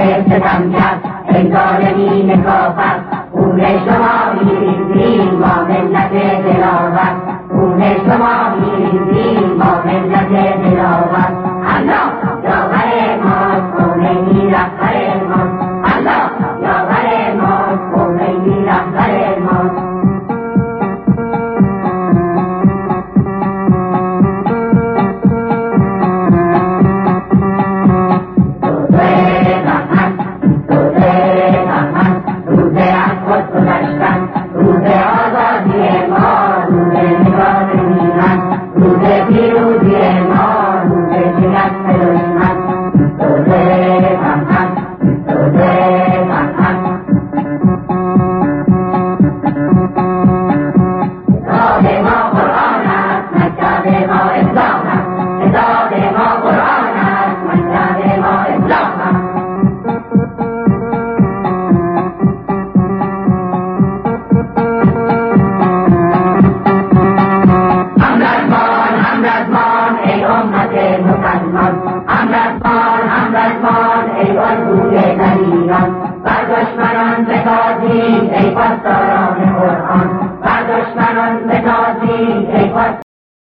ستمگر ای ظالمین کافر خون شما میریزیم ما ملت دلاور خون شما میریزیم ما ملت دلاور الله یاور ماست خمینی رهبر ماست الله یاور ماست خمینی رهبر ماست بر دشمنان بتازید ای پاسداران قرآن بر دشمنان بتازید ای